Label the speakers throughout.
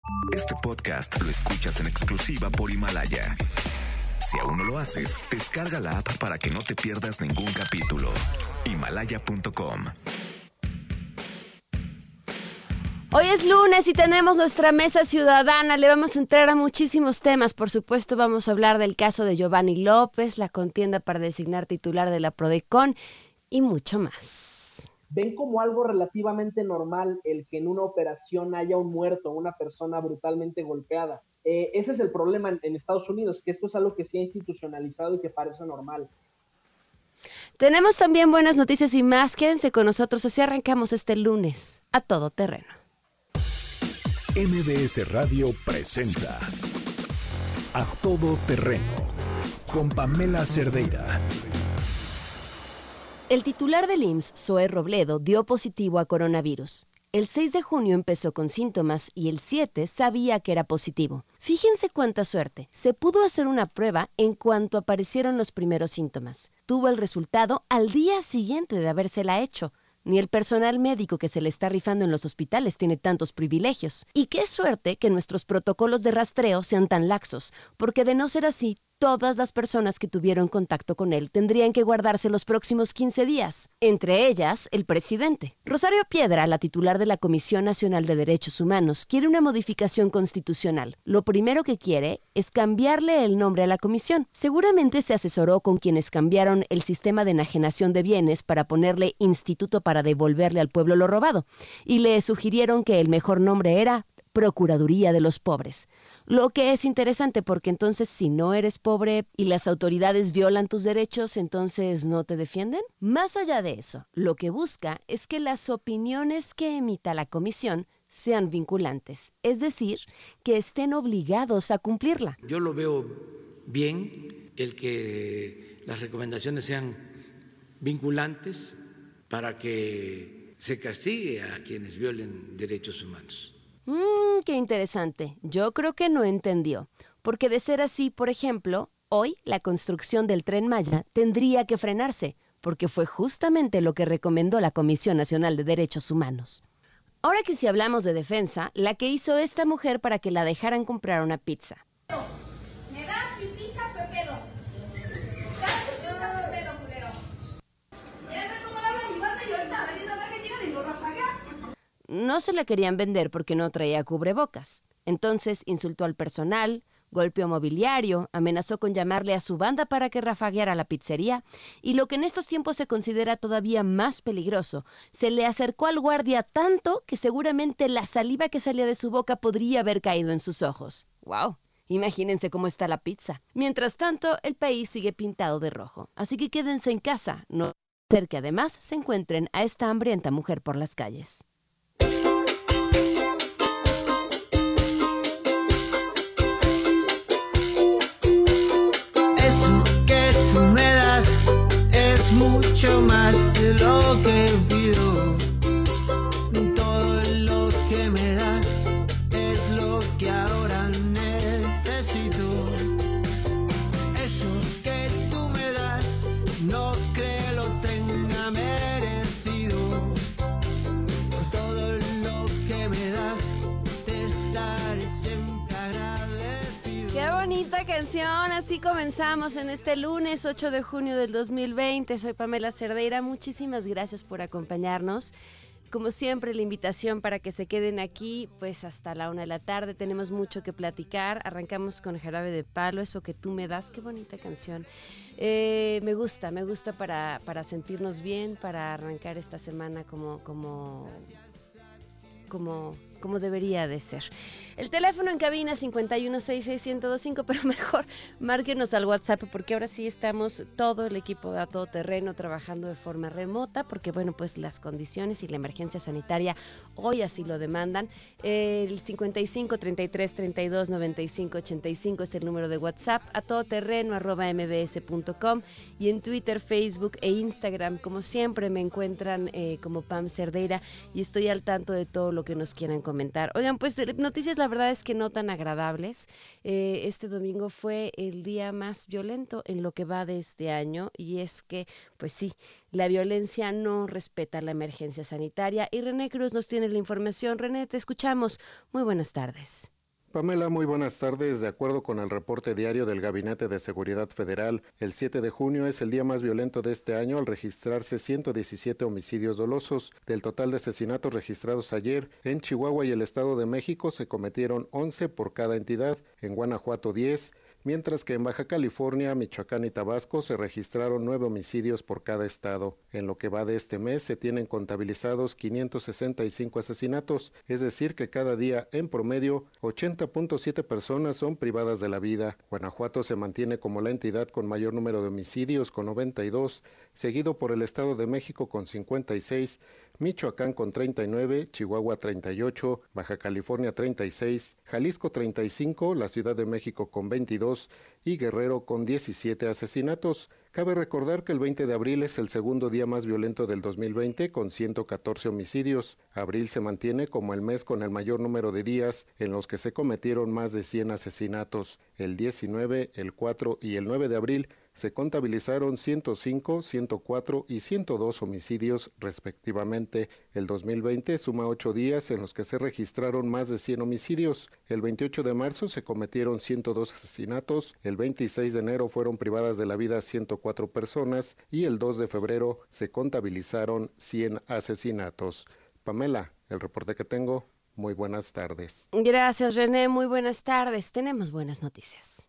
Speaker 1: Este podcast lo escuchas en exclusiva por Himalaya. Si aún no lo haces, descarga la app para que no te pierdas ningún capítulo. Himalaya.com.
Speaker 2: Hoy es lunes y tenemos nuestra mesa ciudadana. Le vamos a entrar a muchísimos temas. Por supuesto, vamos a hablar del caso de Giovanni López, la contienda para designar titular de la Prodecon y mucho más.
Speaker 3: ¿Ven como algo relativamente normal el que en una operación haya un muerto, una persona brutalmente golpeada? Ese es el problema en Estados Unidos, que esto es algo que se ha institucionalizado y que parece normal.
Speaker 2: Tenemos también buenas noticias y más. Quédense con nosotros, así arrancamos este lunes a todo terreno.
Speaker 1: MBS Radio presenta A Todo Terreno con Pamela Cerdeira.
Speaker 2: El titular del IMSS, Zoe Robledo, dio positivo a coronavirus. El 6 de junio empezó con síntomas y el 7 sabía que era positivo. Fíjense cuánta suerte. Se pudo hacer una prueba en cuanto aparecieron los primeros síntomas. Tuvo el resultado al día siguiente de habérsela hecho. Ni el personal médico que se le está rifando en los hospitales tiene tantos privilegios. Y qué suerte que nuestros protocolos de rastreo sean tan laxos, porque de no ser así, todas las personas que tuvieron contacto con él tendrían que guardarse los próximos 15 días, entre ellas el presidente. Rosario Piedra, la titular de la Comisión Nacional de Derechos Humanos, quiere una modificación constitucional. Lo primero que quiere es cambiarle el nombre a la comisión. Seguramente se asesoró con quienes cambiaron el sistema de enajenación de bienes para ponerle Instituto para devolverle al pueblo lo robado, y le sugirieron que el mejor nombre era Procuraduría de los Pobres. Lo que es interesante porque entonces si no eres pobre y las autoridades violan tus derechos, entonces ¿no te defienden? Más allá de eso, lo que busca es que las opiniones que emita la comisión sean vinculantes, es decir, que estén obligados a cumplirla.
Speaker 4: Yo lo veo bien el que las recomendaciones sean vinculantes para que se castigue a quienes violen derechos humanos.
Speaker 2: Qué interesante. Yo creo que no entendió. Porque de ser así, por ejemplo, hoy la construcción del Tren Maya tendría que frenarse, porque fue justamente lo que recomendó la Comisión Nacional de Derechos Humanos. Ahora que si hablamos de defensa, la que hizo esta mujer para que la dejaran comprar una pizza.
Speaker 5: ¿Me das mi pizza, Pepedo? ¿Das mi pizza, Pepedo, culero? Ya ves cómo la hablan y manda y ahorita valiendo a ver que llegan y lo rafagan.
Speaker 2: No se la querían vender porque no traía cubrebocas. Entonces insultó al personal, golpeó mobiliario, amenazó con llamarle a su banda para que rafagueara la pizzería y lo que en estos tiempos se considera todavía más peligroso, se le acercó al guardia tanto que seguramente la saliva que salía de su boca podría haber caído en sus ojos. ¡Wow! Imagínense cómo está la pizza. Mientras tanto, el país sigue pintado de rojo. Así que quédense en casa, no ser que además se encuentren a esta hambrienta mujer por las calles.
Speaker 6: Mucho más de lo que pido, todo lo que me das es lo que ahora necesito. Eso que tú me das no creo lo tenga merecido. Por todo lo que me das te estaré siempre agradecido.
Speaker 2: ¡Qué bonita canción! Así comenzamos en este lunes 8 de junio del 2020. Soy Pamela Cerdeira. Muchísimas gracias por acompañarnos. Como siempre, la invitación para que se queden aquí, pues hasta la 1 de la tarde. Tenemos mucho que platicar. Arrancamos con Jarabe de Palo, Eso que tú me das. Qué bonita canción. Me gusta para sentirnos bien, para arrancar esta semana como debería de ser. El teléfono en cabina 5166125, pero mejor márquenos al WhatsApp porque ahora sí estamos todo el equipo de A Todo Terreno trabajando de forma remota porque bueno, pues las condiciones y la emergencia sanitaria hoy así lo demandan. El 5533329585 es el número de WhatsApp, atodoterreno@mbs.com y en Twitter, Facebook e Instagram, como siempre me encuentran como Pam Cerdeira y estoy al tanto de todo lo que nos quieran comentar. Oigan, pues noticias la verdad es que no tan agradables. Este domingo fue el día más violento en lo que va de este año y es que, pues sí, la violencia no respeta la emergencia sanitaria y René Cruz nos tiene la información. René, te escuchamos. Muy buenas tardes.
Speaker 7: Pamela, muy buenas tardes. De acuerdo con el reporte diario del Gabinete de Seguridad Federal, el 7 de junio es el día más violento de este año al registrarse 117 homicidios dolosos. Del total de asesinatos registrados ayer, en Chihuahua y el Estado de México se cometieron 11 por cada entidad, en Guanajuato 10, mientras que en Baja California, Michoacán y Tabasco se registraron 9 homicidios por cada estado. En lo que va de este mes se tienen contabilizados 565 asesinatos, es decir que cada día en promedio 80.7 personas son privadas de la vida. Guanajuato se mantiene como la entidad con mayor número de homicidios con 92, seguido por el Estado de México con 56, Michoacán con 39, Chihuahua 38, Baja California 36, Jalisco 35, la Ciudad de México con 22 y Guerrero con 17 asesinatos. Cabe recordar que el 20 de abril es el segundo día más violento del 2020 con 114 homicidios. Abril se mantiene como el mes con el mayor número de días en los que se cometieron más de 100 asesinatos. El 19, el 4 y el 9 de abril se contabilizaron 105, 104 y 102 homicidios respectivamente. El 2020 suma 8 días en los que se registraron más de 100 homicidios. El 28 de marzo se cometieron 102 asesinatos, el 26 de enero fueron privadas de la vida 104 personas y el 2 de febrero se contabilizaron 100 asesinatos. Pamela, el reporte que tengo. Muy buenas tardes.
Speaker 2: Gracias, René. Muy buenas tardes. Tenemos buenas noticias.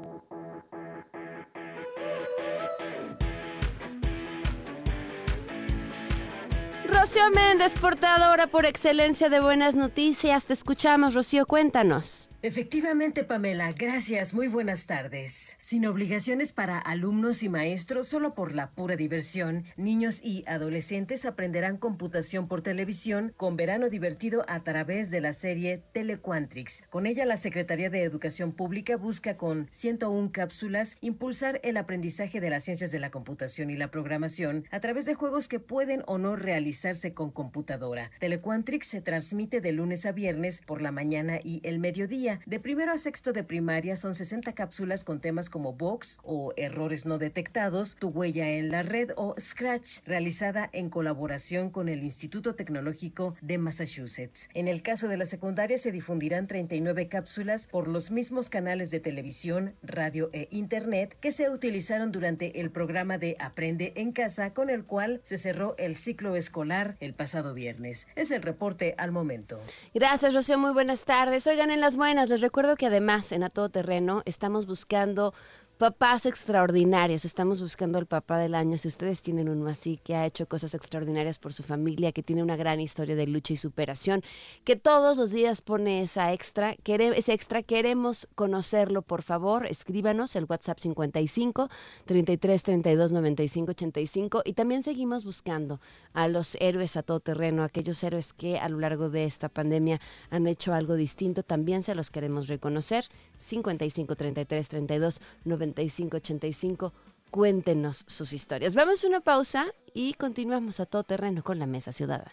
Speaker 2: Rocío Méndez, portadora por excelencia de buenas noticias. Te escuchamos, Rocío, cuéntanos.
Speaker 8: Efectivamente, Pamela, gracias, muy buenas tardes. Sin obligaciones para alumnos y maestros, solo por la pura diversión, niños y adolescentes aprenderán computación por televisión con verano divertido a través de la serie Telequantrix. Con ella, la Secretaría de Educación Pública busca con 101 cápsulas impulsar el aprendizaje de las ciencias de la computación y la programación a través de juegos que pueden o no realizarse con computadora. Telequantrix se transmite de lunes a viernes por la mañana y el mediodía. De primero a sexto de primaria son 60 cápsulas con temas como Box o Errores no detectados, Tu huella en la red o Scratch, realizada en colaboración con el Instituto Tecnológico de Massachusetts. En el caso de la secundaria se difundirán 39 cápsulas por los mismos canales de televisión, radio e internet que se utilizaron durante el programa de Aprende en Casa, con el cual se cerró el ciclo escolar el pasado viernes. Es el reporte al momento.
Speaker 2: Gracias, Rocío. Muy buenas tardes. Oigan, en las buenas, les recuerdo que además en A Todo Terreno estamos buscando papás extraordinarios. Estamos buscando al papá del año. Si ustedes tienen uno así, que ha hecho cosas extraordinarias por su familia, que tiene una gran historia de lucha y superación, que todos los días pone ese extra, queremos conocerlo, por favor, escríbanos el WhatsApp 55 33 32 95 85, y también seguimos buscando a los héroes a todo terreno, aquellos héroes que a lo largo de esta pandemia han hecho algo distinto. También se los queremos reconocer. 55 33 32 95 85. Cuéntenos sus historias. Vamos a una pausa y continuamos a todo terreno con la Mesa Ciudadana.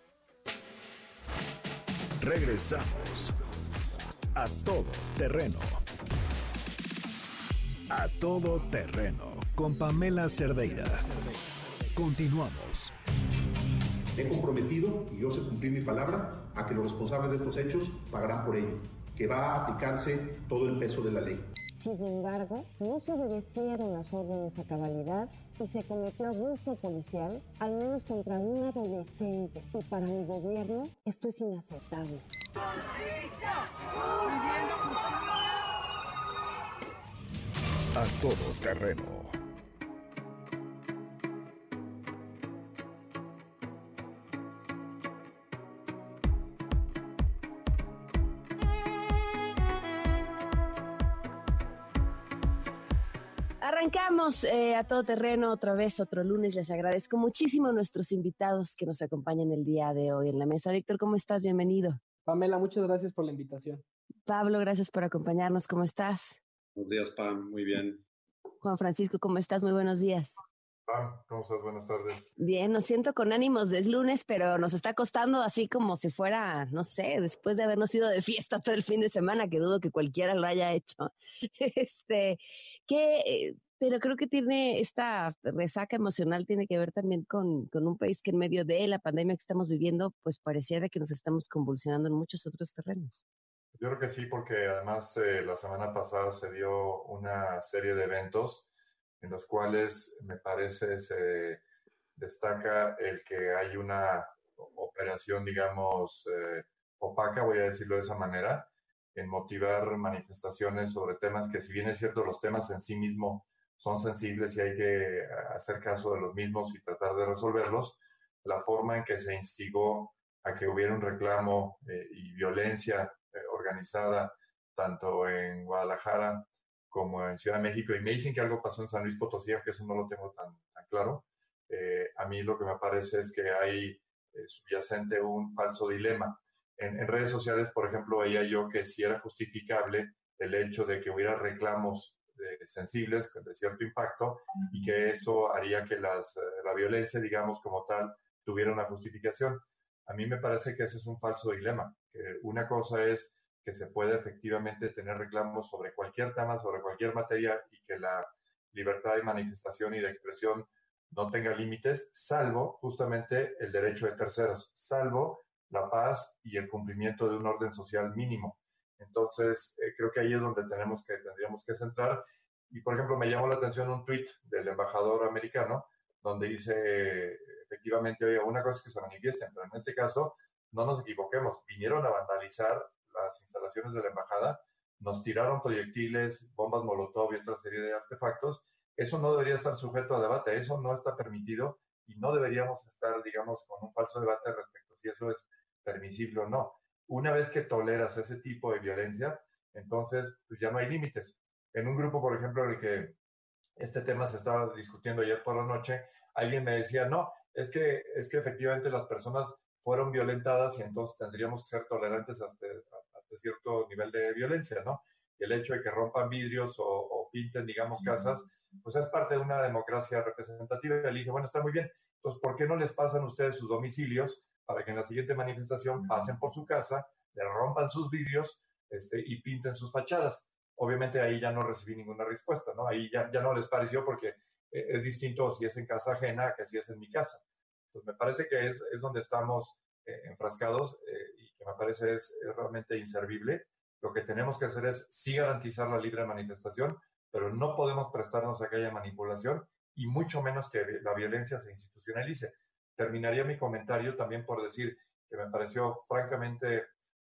Speaker 1: Regresamos a Todo Terreno. A Todo Terreno con Pamela Cerdeira. Continuamos.
Speaker 9: He comprometido, y yo sé cumplir mi palabra, a que los responsables de estos hechos pagarán por ello, que va a aplicarse todo el peso de la ley.
Speaker 10: Sin embargo, no se obedecieron las órdenes a cabalidad y se cometió abuso policial, al menos contra un adolescente. Y para mi gobierno, esto es inaceptable.
Speaker 1: ¡Justicia! A Todo Terreno.
Speaker 2: Arrancamos a todo terreno otra vez, otro lunes. Les agradezco muchísimo a nuestros invitados que nos acompañan el día de hoy en la mesa. Víctor, ¿cómo estás? Bienvenido.
Speaker 3: Pamela, muchas gracias por la invitación.
Speaker 2: Pablo, gracias por acompañarnos. ¿Cómo estás?
Speaker 11: Buenos días, Pam. Muy bien.
Speaker 2: Juan Francisco, ¿cómo estás? Muy buenos días.
Speaker 12: Pam, ¿cómo estás? Buenas tardes.
Speaker 2: Bien, nos siento con ánimos de lunes, pero nos está costando así como si fuera, no sé, después de habernos ido de fiesta todo el fin de semana, que dudo que cualquiera lo haya hecho. Pero creo que tiene esta resaca emocional, tiene que ver también con un país que en medio de la pandemia que estamos viviendo, pues pareciera que nos estamos convulsionando en muchos otros terrenos.
Speaker 12: Yo creo que sí, porque además la semana pasada se dio una serie de eventos en los cuales me parece se destaca el que hay una operación, digamos, opaca, voy a decirlo de esa manera, en motivar manifestaciones sobre temas que, si bien es cierto, los temas en sí mismos son sensibles y hay que hacer caso de los mismos y tratar de resolverlos, la forma en que se instigó a que hubiera un reclamo y violencia organizada tanto en Guadalajara como en Ciudad de México, y me dicen que algo pasó en San Luis Potosí, aunque eso no lo tengo tan claro. A mí lo que me parece es que hay subyacente un falso dilema. En redes sociales, por ejemplo, veía yo que sí era justificable el hecho de que hubiera reclamos sensibles de cierto impacto y que eso haría que la violencia, digamos, como tal, tuviera una justificación. A mí me parece que ese es un falso dilema. Que una cosa es que se puede efectivamente tener reclamos sobre cualquier tema, sobre cualquier materia, y que la libertad de manifestación y de expresión no tenga límites, salvo justamente el derecho de terceros, salvo la paz y el cumplimiento de un orden social mínimo. Entonces, creo que ahí es donde tendríamos que centrar. Y, por ejemplo, me llamó la atención un tuit del embajador americano, donde dice, efectivamente, oye, una cosa es que se manifiesten, pero en este caso, no nos equivoquemos, vinieron a vandalizar las instalaciones de la embajada, nos tiraron proyectiles, bombas molotov y otra serie de artefactos. Eso no debería estar sujeto a debate, eso no está permitido y no deberíamos estar, digamos, con un falso debate respecto a si eso es permisible o no. Una vez que toleras ese tipo de violencia, entonces pues ya no hay límites. En un grupo, por ejemplo, en el que este tema se estaba discutiendo ayer por la noche, alguien me decía, no, es que efectivamente las personas fueron violentadas y entonces tendríamos que ser tolerantes hasta cierto nivel de violencia, ¿no? Y el hecho de que rompan vidrios o pinten, digamos, casas, pues es parte de una democracia representativa. Y le dije, bueno, está muy bien, entonces, ¿por qué no les pasan ustedes sus domicilios para que en la siguiente manifestación pasen por su casa, le rompan sus vidrios y pinten sus fachadas? Obviamente ahí ya no recibí ninguna respuesta, ¿no? Ahí ya no les pareció, porque es distinto si es en casa ajena que si es en mi casa. Entonces, me parece que es donde estamos enfrascados y que me parece es realmente inservible. Lo que tenemos que hacer es sí garantizar la libre manifestación, pero no podemos prestarnos a que haya manipulación y mucho menos que la violencia se institucionalice. Terminaría mi comentario también por decir que me pareció francamente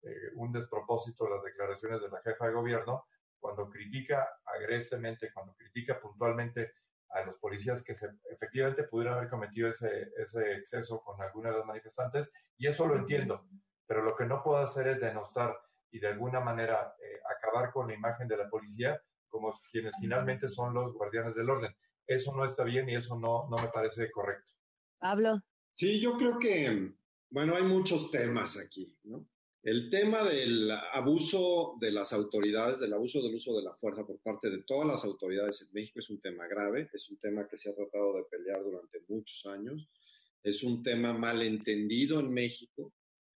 Speaker 12: un despropósito las declaraciones de la jefa de gobierno cuando critica agresivamente, cuando critica puntualmente a los policías que efectivamente pudieran haber cometido ese exceso con alguna de las manifestantes, y eso lo entiendo, pero lo que no puedo hacer es denostar y de alguna manera acabar con la imagen de la policía como quienes finalmente son los guardianes del orden. Eso no está bien y eso no me parece correcto.
Speaker 2: Pablo.
Speaker 11: Sí, yo creo que, bueno, hay muchos temas aquí, ¿no? El tema del abuso de las autoridades, del abuso del uso de la fuerza por parte de todas las autoridades en México es un tema grave, es un tema que se ha tratado de pelear durante muchos años, es un tema mal entendido en México,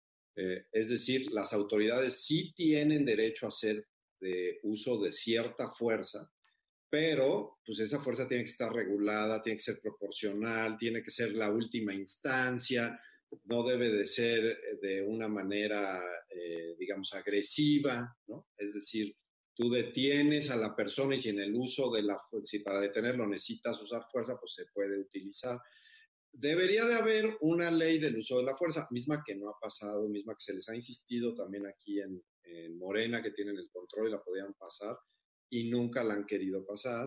Speaker 11: es decir, las autoridades sí tienen derecho a hacer de uso de cierta fuerza, pero pues esa fuerza tiene que estar regulada, tiene que ser proporcional, tiene que ser la última instancia, no debe de ser de una manera, digamos, agresiva, ¿no? Es decir, tú detienes a la persona y si en el uso de la fuerza, si para detenerlo necesitas usar fuerza, pues se puede utilizar. Debería de haber una ley del uso de la fuerza, misma que no ha pasado, misma que se les ha insistido también aquí en Morena, que tienen el control y la podían pasar, y nunca la han querido pasar.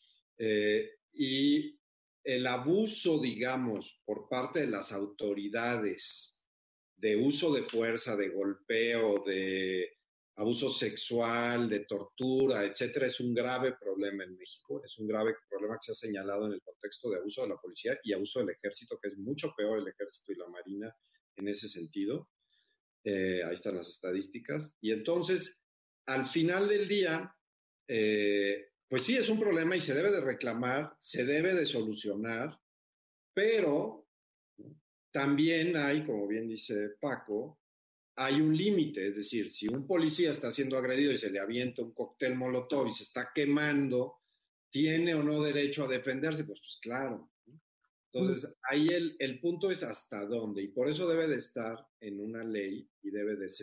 Speaker 11: Y el abuso, digamos, por parte de las autoridades de uso de fuerza, de golpeo, de abuso sexual, de tortura, etcétera, es un grave problema en México. Es un grave problema que se ha señalado en el contexto de abuso de la policía y abuso del ejército, que es mucho peor el ejército y la marina en ese sentido. Ahí están las estadísticas. Y entonces, al final del día, pues sí, es un problema y se debe de reclamar, se debe de solucionar, pero también hay, como bien dice Paco, hay un límite, es decir, si un policía está siendo agredido y se le avienta un cóctel molotov y se está quemando, ¿tiene o no derecho a defenderse? Pues claro. Entonces, ahí el punto es hasta dónde, y por eso debe de estar en una ley y debe de ser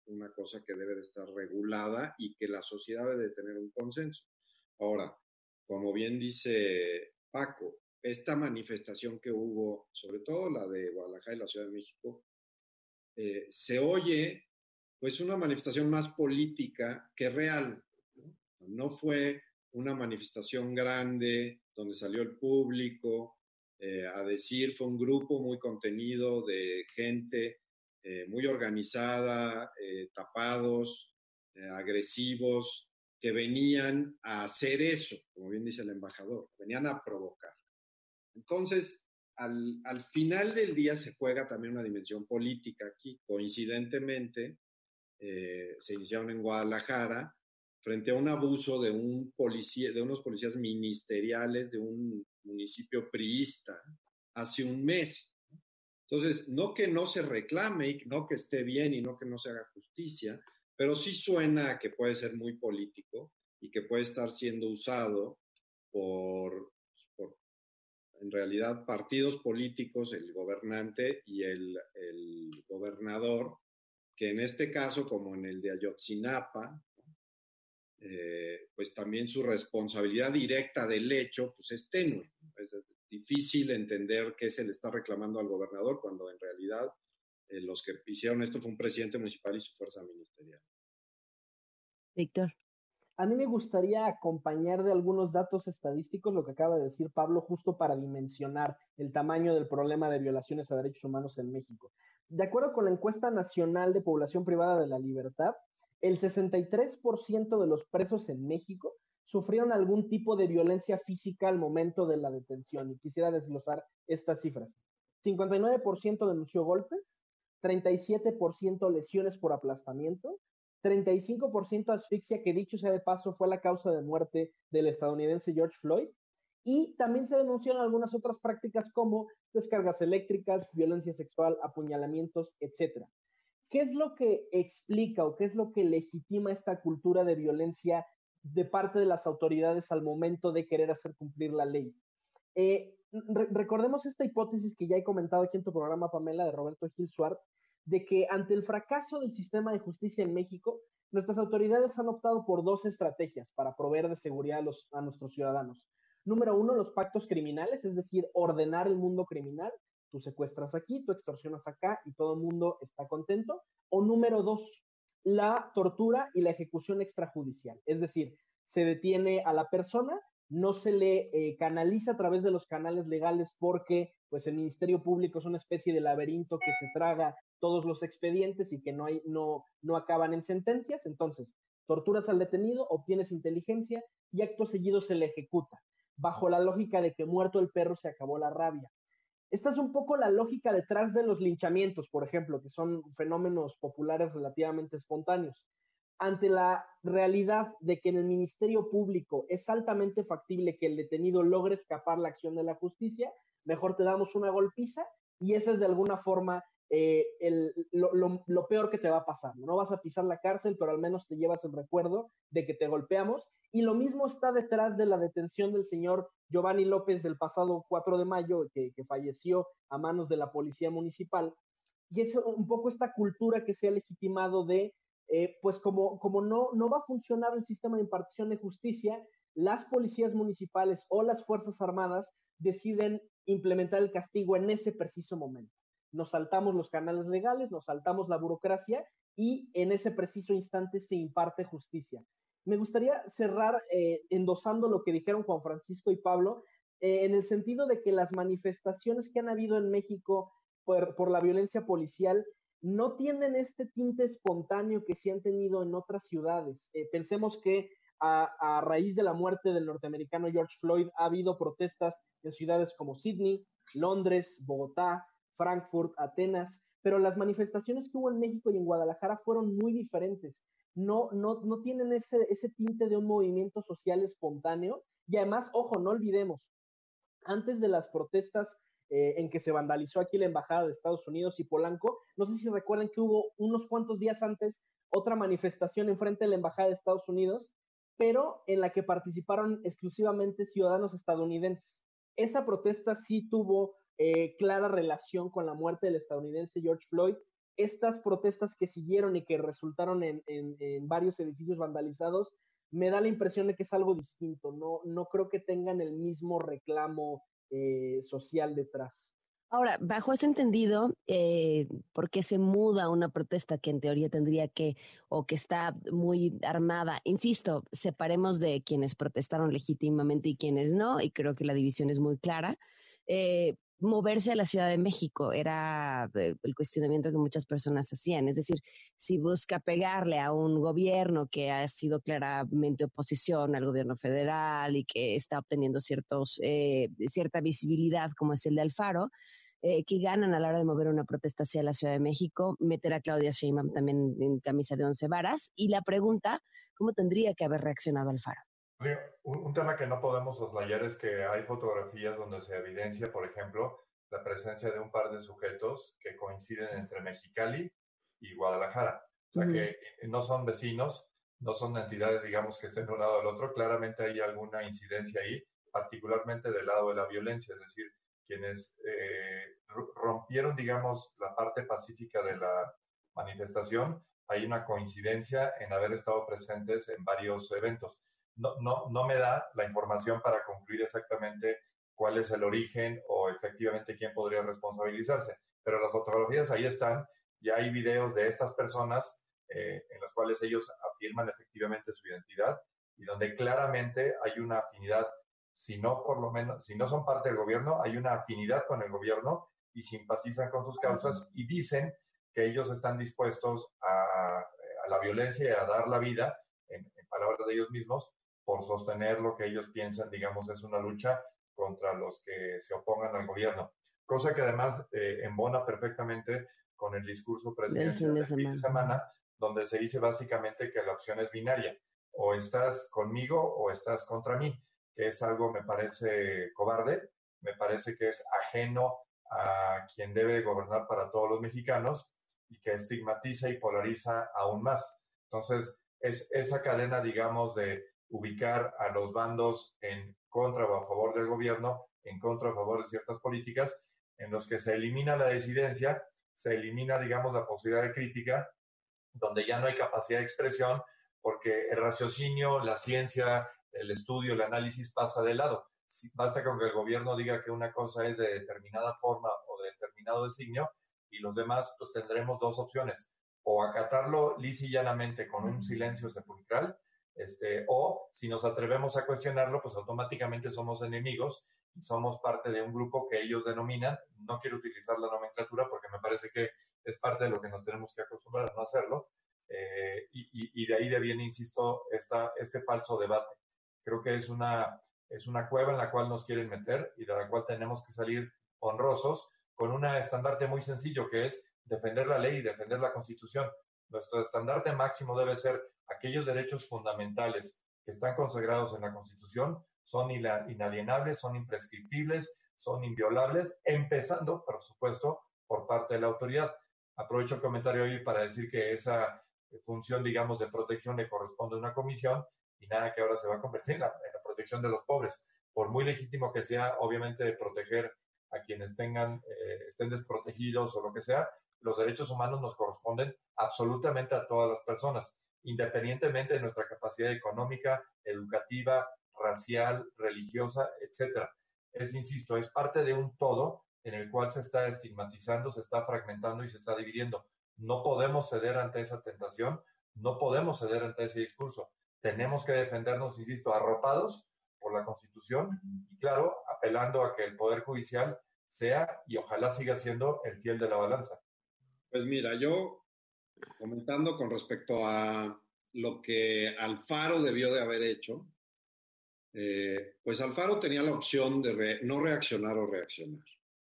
Speaker 11: una cosa que debe de estar regulada y que la sociedad debe de tener un consenso. Ahora, como bien dice Paco, esta manifestación que hubo, sobre todo la de Guadalajara y la Ciudad de México, se oye pues una manifestación más política que real, ¿no? No fue una manifestación grande donde salió el público a decir, fue un grupo muy contenido de gente muy organizada, tapados, agresivos, que venían a hacer eso, como bien dice el embajador, venían a provocar. Entonces, al final del día se juega también una dimensión política aquí. Coincidentemente, se iniciaron en Guadalajara frente a un abuso de unos policías ministeriales de un municipio priista hace un mes. Entonces, no que no se reclame, no que esté bien y no que no se haga justicia, pero sí suena que puede ser muy político y que puede estar siendo usado por en realidad, partidos políticos, el gobernante y el gobernador, que en este caso, como en el de Ayotzinapa, pues también su responsabilidad directa del hecho pues es tenue. Es difícil entender qué se le está reclamando al gobernador cuando en realidad los que hicieron esto fue un presidente municipal y su fuerza ministerial.
Speaker 2: Víctor.
Speaker 3: A mí me gustaría acompañar de algunos datos estadísticos lo que acaba de decir Pablo, justo para dimensionar el tamaño del problema de violaciones a derechos humanos en México. De acuerdo con la encuesta nacional de población privada de la libertad, el 63% de los presos en México sufrieron algún tipo de violencia física al momento de la detención. Y quisiera desglosar estas cifras. 59% denunció golpes, 37% lesiones por aplastamiento, 35% asfixia, que dicho sea de paso fue la causa de muerte del estadounidense George Floyd, y también se denunciaron algunas otras prácticas como descargas eléctricas, violencia sexual, apuñalamientos, etc. ¿Qué es lo que explica o qué es lo que legitima esta cultura de violencia de parte de las autoridades al momento de querer hacer cumplir la ley? Recordemos esta hipótesis que ya he comentado aquí en tu programa, Pamela, de Roberto Gil Suart, de que ante el fracaso del sistema de justicia en México, nuestras autoridades han optado por dos estrategias para proveer de seguridad a nuestros ciudadanos. Número uno, los pactos criminales, es decir, ordenar el mundo criminal. Tú secuestras aquí, tú extorsionas acá y todo el mundo está contento. O número dos, la tortura y la ejecución extrajudicial, es decir, se detiene a la persona, no se le canaliza a través de los canales legales porque pues el Ministerio Público es una especie de laberinto que se traga todos los expedientes y que no acaban en sentencias. Entonces, torturas al detenido, obtienes inteligencia y acto seguido se le ejecuta, bajo la lógica de que muerto el perro se acabó la rabia. Esta es un poco la lógica detrás de los linchamientos, por ejemplo, que son fenómenos populares relativamente espontáneos. Ante la realidad de que en el Ministerio Público es altamente factible que el detenido logre escapar la acción de la justicia, mejor te damos una golpiza y esa es de alguna forma lo peor que te va a pasar. No vas a pisar la cárcel, pero al menos te llevas el recuerdo de que te golpeamos. Y lo mismo está detrás de la detención del señor Giovanni López del pasado 4 de mayo, que falleció a manos de la policía municipal. Y es un poco esta cultura que se ha legitimado de pues como no va a funcionar el sistema de impartición de justicia, las policías municipales o las Fuerzas Armadas deciden implementar el castigo en ese preciso momento. Nos saltamos los canales legales, nos saltamos la burocracia y en ese preciso instante se imparte justicia. Me gustaría cerrar endosando lo que dijeron Juan Francisco y Pablo, en el sentido de que las manifestaciones que han habido en México por la violencia policial no tienen este tinte espontáneo que se han tenido en otras ciudades. Pensemos que a raíz de la muerte del norteamericano George Floyd ha habido protestas en ciudades como Sydney, Londres, Bogotá, Frankfurt, Atenas, pero las manifestaciones que hubo en México y en Guadalajara fueron muy diferentes. No tienen ese tinte de un movimiento social espontáneo y además, ojo, no olvidemos, antes de las protestas en que se vandalizó aquí la embajada de Estados Unidos y Polanco, no sé si recuerdan que hubo unos cuantos días antes otra manifestación enfrente de la embajada de Estados Unidos, pero en la que participaron exclusivamente ciudadanos estadounidenses. Esa protesta sí tuvo clara relación con la muerte del estadounidense George Floyd, estas protestas que siguieron y que resultaron en varios edificios vandalizados, me da la impresión de que es algo distinto. No creo que tengan el mismo reclamo social detrás.
Speaker 2: Ahora, bajo ese entendido, ¿por qué se muda una protesta que en teoría tendría que, o que está muy armada? Insisto, separemos de quienes protestaron legítimamente y quienes no, y creo que la división es muy clara. Moverse a la Ciudad de México era el cuestionamiento que muchas personas hacían. Es decir, si busca pegarle a un gobierno que ha sido claramente oposición al gobierno federal y que está obteniendo cierta visibilidad, como es el de Alfaro, que ganan a la hora de mover una protesta hacia la Ciudad de México, meter a Claudia Sheinbaum también en camisa de 11 varas. Y la pregunta, ¿cómo tendría que haber reaccionado Alfaro?
Speaker 12: Un tema que no podemos soslayar es que hay fotografías donde se evidencia, por ejemplo, la presencia de un par de sujetos que coinciden entre Mexicali y Guadalajara. O sea, que no son vecinos, no son entidades, digamos, que estén de un lado o del otro. Claramente hay alguna incidencia ahí, particularmente del lado de la violencia, es decir, quienes rompieron, digamos, la parte pacífica de la manifestación. Hay una coincidencia en haber estado presentes en varios eventos. No me da la información para concluir exactamente cuál es el origen o efectivamente quién podría responsabilizarse. Pero las fotografías ahí están, ya hay videos de estas personas en las cuales ellos afirman efectivamente su identidad y donde claramente hay una afinidad, si no son parte del gobierno, hay una afinidad con el gobierno y simpatizan con sus causas y dicen que ellos están dispuestos a la violencia y a dar la vida, en palabras de ellos mismos, por sostener lo que ellos piensan, digamos, es una lucha contra los que se opongan al gobierno. Cosa que además embona perfectamente con el discurso presidencial del fin de semana, donde se dice básicamente que la opción es binaria. O estás conmigo o estás contra mí, que es algo, me parece, cobarde, me parece que es ajeno a quien debe gobernar para todos los mexicanos y que estigmatiza y polariza aún más. Entonces, es esa cadena, digamos, de ubicar a los bandos en contra o a favor del gobierno, en contra o a favor de ciertas políticas, en los que se elimina la disidencia, se elimina, digamos, la posibilidad de crítica, donde ya no hay capacidad de expresión, porque el raciocinio, la ciencia, el estudio, el análisis pasa de lado. Basta con que el gobierno diga que una cosa es de determinada forma o de determinado designio, y los demás pues tendremos dos opciones: o acatarlo lisa y llanamente con un silencio sepulcral, o si nos atrevemos a cuestionarlo, pues automáticamente somos enemigos y somos parte de un grupo que ellos denominan, no quiero utilizar la nomenclatura porque me parece que es parte de lo que nos tenemos que acostumbrar a no hacerlo, y de ahí viene, insisto, este falso debate. Creo que es una cueva en la cual nos quieren meter y de la cual tenemos que salir honrosos con un estandarte muy sencillo, que es defender la ley y defender la Constitución. Nuestro estandarte máximo debe ser aquellos derechos fundamentales que están consagrados en la Constitución, son inalienables, son imprescriptibles, son inviolables, empezando, por supuesto, por parte de la autoridad. Aprovecho el comentario hoy para decir que esa función, digamos, de protección le corresponde a una comisión y nada que ahora se va a convertir en la protección de los pobres. Por muy legítimo que sea, obviamente, proteger a quienes estén desprotegidos o lo que sea, los derechos humanos nos corresponden absolutamente a todas las personas, independientemente de nuestra capacidad económica, educativa, racial, religiosa, etcétera. Insisto, es parte de un todo en el cual se está estigmatizando, se está fragmentando y se está dividiendo. No podemos ceder ante esa tentación, no podemos ceder ante ese discurso. Tenemos que defendernos, insisto, arropados por la Constitución y, claro, apelando a que el Poder Judicial sea y ojalá siga siendo el fiel de la balanza.
Speaker 11: Pues mira, yo comentando con respecto a lo que Alfaro debió de haber hecho, pues Alfaro tenía la opción de no reaccionar o reaccionar.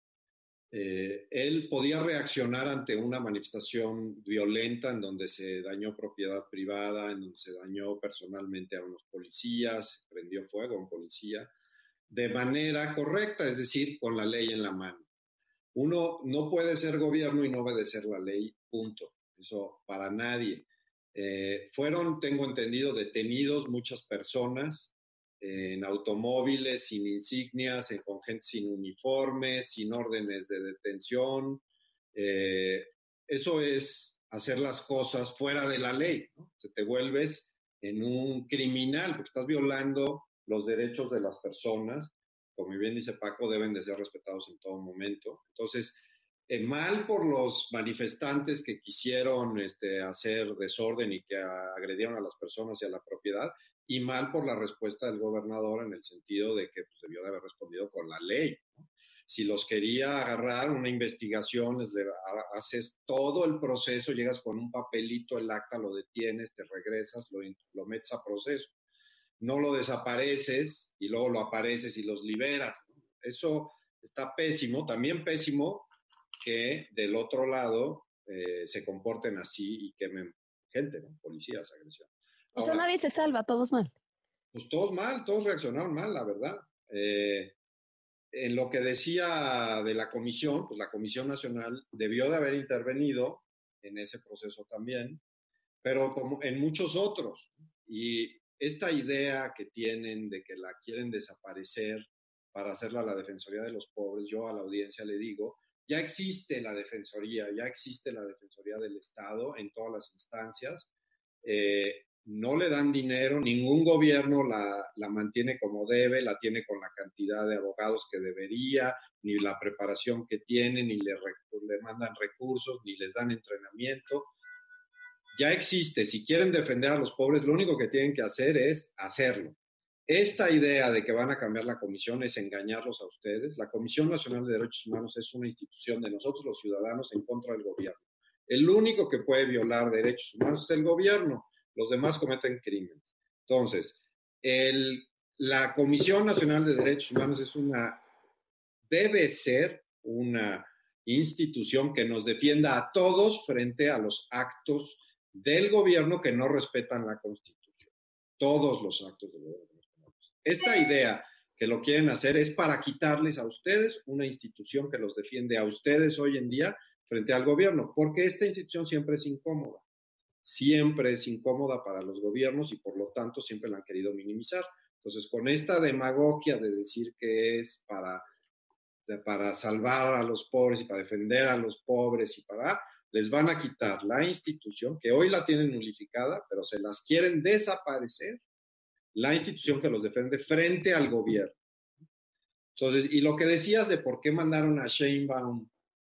Speaker 11: Él podía reaccionar ante una manifestación violenta en donde se dañó propiedad privada, en donde se dañó personalmente a unos policías, prendió fuego a un policía, de manera correcta, es decir, con la ley en la mano. Uno no puede ser gobierno y no obedecer la ley, punto. Eso para nadie. Fueron, tengo entendido, detenidos muchas personas en automóviles sin insignias, con gente sin uniforme, sin órdenes de detención. eso es hacer las cosas fuera de la ley, ¿no? Te vuelves en un criminal, porque estás violando los derechos de las personas. Como bien dice Paco, deben de ser respetados en todo momento. Entonces, mal por los manifestantes que quisieron hacer desorden y que agredieron a las personas y a la propiedad, y mal por la respuesta del gobernador en el sentido de que pues, debió de haber respondido con la ley, ¿no? Si los quería agarrar, una investigación, haces todo el proceso, llegas con un papelito, el acta, lo detienes, te regresas, lo metes a proceso. No lo desapareces y luego lo apareces y los liberas, ¿no? Eso está pésimo. También pésimo que del otro lado se comporten así y quemen gente, ¿no? Policías, agresión.
Speaker 2: O sea, nadie se salva, todos mal.
Speaker 11: Pues todos mal, todos reaccionaron mal, la verdad. En lo que decía de la comisión, pues la Comisión Nacional debió de haber intervenido en ese proceso también, pero como en muchos otros. Y esta idea que tienen de que la quieren desaparecer para hacerla la Defensoría de los Pobres, yo a la audiencia le digo, ya existe la Defensoría del Estado en todas las instancias. No le dan dinero, ningún gobierno la mantiene como debe, la tiene con la cantidad de abogados que debería, ni la preparación que tiene, ni le mandan recursos, ni les dan entrenamiento. Ya existe. Si quieren defender a los pobres, lo único que tienen que hacer es hacerlo. Esta idea de que van a cambiar la comisión es engañarlos a ustedes. La Comisión Nacional de Derechos Humanos es una institución de nosotros los ciudadanos en contra del gobierno. El único que puede violar derechos humanos es el gobierno. Los demás cometen crímenes. Entonces, la Comisión Nacional de Derechos Humanos debe ser una institución que nos defienda a todos frente a los actos del gobierno que no respetan la Constitución. Todos los actos del gobierno. Esta idea que lo quieren hacer es para quitarles a ustedes una institución que los defiende a ustedes hoy en día frente al gobierno, porque esta institución siempre es incómoda. Siempre es incómoda para los gobiernos y por lo tanto siempre la han querido minimizar. Entonces, con esta demagogia de decir que es para salvar a los pobres y para defender a los pobres les van a quitar la institución que hoy la tienen nulificada, pero se las quieren desaparecer, la institución que los defiende frente al gobierno. Entonces, y lo que decías de por qué mandaron a Sheinbaum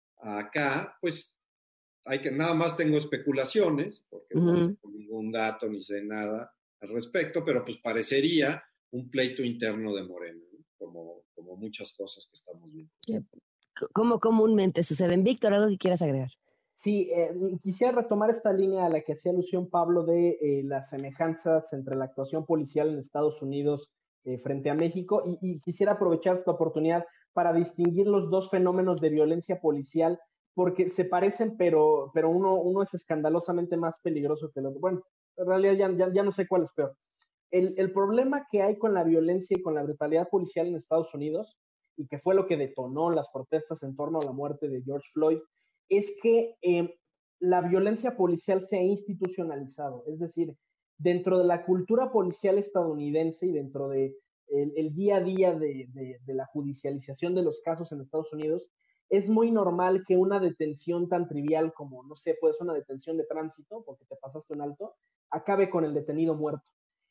Speaker 11: acá, pues nada más tengo especulaciones, porque no tengo ningún dato ni sé nada al respecto, pero pues parecería un pleito interno de Morena, ¿no? Como muchas cosas que estamos viendo.
Speaker 2: Como comúnmente suceden. Víctor, ¿algo que quieras agregar?
Speaker 3: Sí, quisiera retomar esta línea a la que hacía alusión Pablo de las semejanzas entre la actuación policial en Estados Unidos frente a México y quisiera aprovechar esta oportunidad para distinguir los dos fenómenos de violencia policial porque se parecen, pero uno es escandalosamente más peligroso que el otro. Bueno, en realidad ya no sé cuál es peor. El problema que hay con la violencia y con la brutalidad policial en Estados Unidos, y que fue lo que detonó las protestas en torno a la muerte de George Floyd, es que la violencia policial se ha institucionalizado. Es decir, dentro de la cultura policial estadounidense y dentro de el día a día de la judicialización de los casos en Estados Unidos, es muy normal que una detención tan trivial como, no sé, puede ser una detención de tránsito porque te pasaste un alto, acabe con el detenido muerto.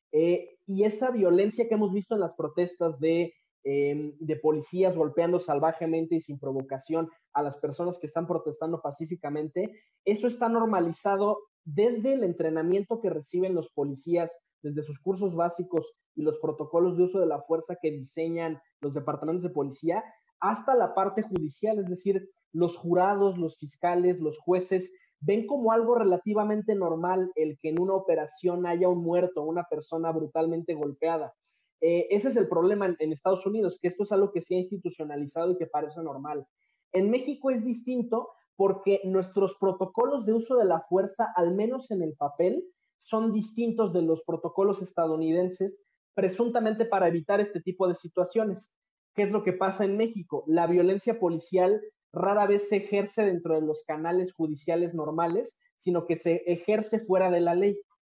Speaker 3: Y esa violencia que hemos visto en las protestas de policías golpeando salvajemente y sin provocación a las personas que están protestando pacíficamente, eso está normalizado desde el entrenamiento que reciben los policías, desde sus cursos básicos y los protocolos de uso de la fuerza que diseñan los departamentos de policía, hasta la parte judicial, es decir, los jurados, los fiscales, los jueces ven como algo relativamente normal el que en una operación haya un muerto, una persona brutalmente golpeada. Ese es el problema en Estados Unidos, que esto es algo que se ha institucionalizado y que parece normal. En México es distinto porque nuestros protocolos de uso de la fuerza, al menos en el papel, son distintos de los protocolos estadounidenses, presuntamente para evitar este tipo de situaciones. ¿Qué es lo que pasa en México? La violencia policial rara vez se ejerce dentro de los canales judiciales normales, sino que se ejerce fuera de la ley.